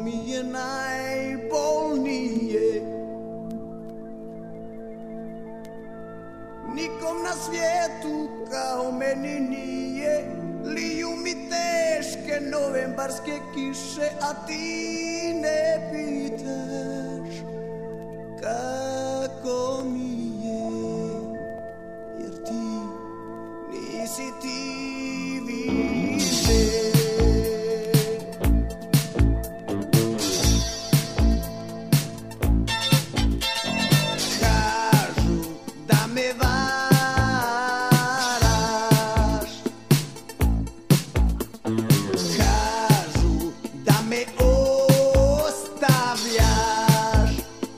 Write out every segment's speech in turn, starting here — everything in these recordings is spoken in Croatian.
mi je najbolnije. Nikom na svijetu kao meni nije. Liju mi teške novembarske kiše, a ti ne pitaš kako mi je, jer ti nisi ti više. Kažu da me varaš, kažu da me ostavljaš,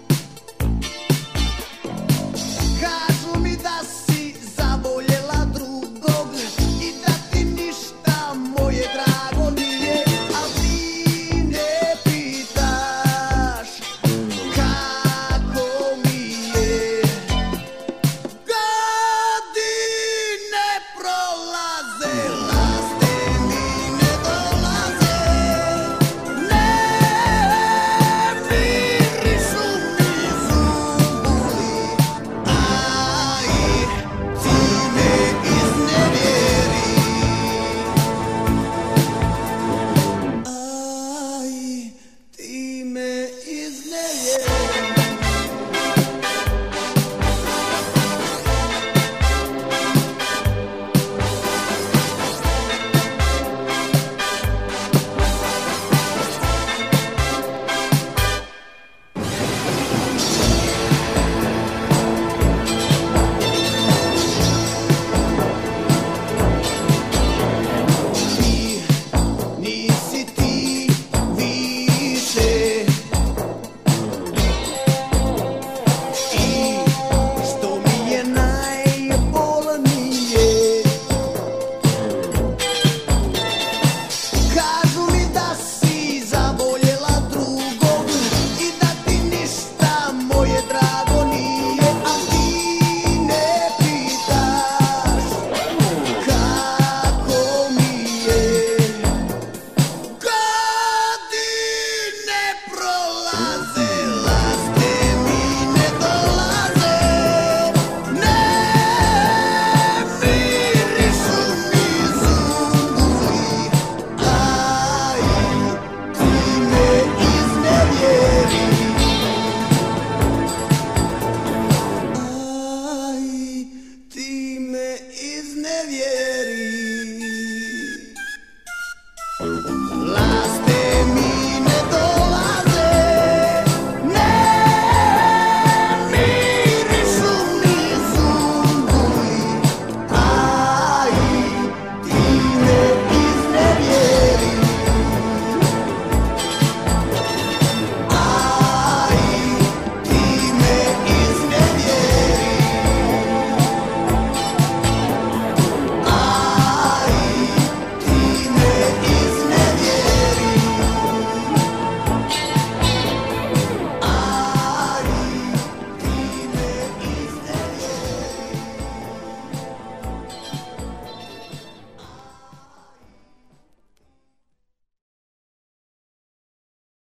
kažu mi da si zavoljela drugog i da ti ništa moje drago nije, al ti ne pitaš kako mi je. Godine prolaze, laste mi ne dolaze, ne mirišu mi zumbuli, aj ti me iznevjeri, aj ti me iznevjeri. Nisi ti više i što mi je najbolnije, kažu mi da si zavoljela drugog i da ti ništa moje drago nije, a ti ne pitaš kako mi je. Godine prolaze, laste mi ne dolaze, ne mirišu mi zumbuli, aj ti me iznevjeri, aj ti me iznevjeri.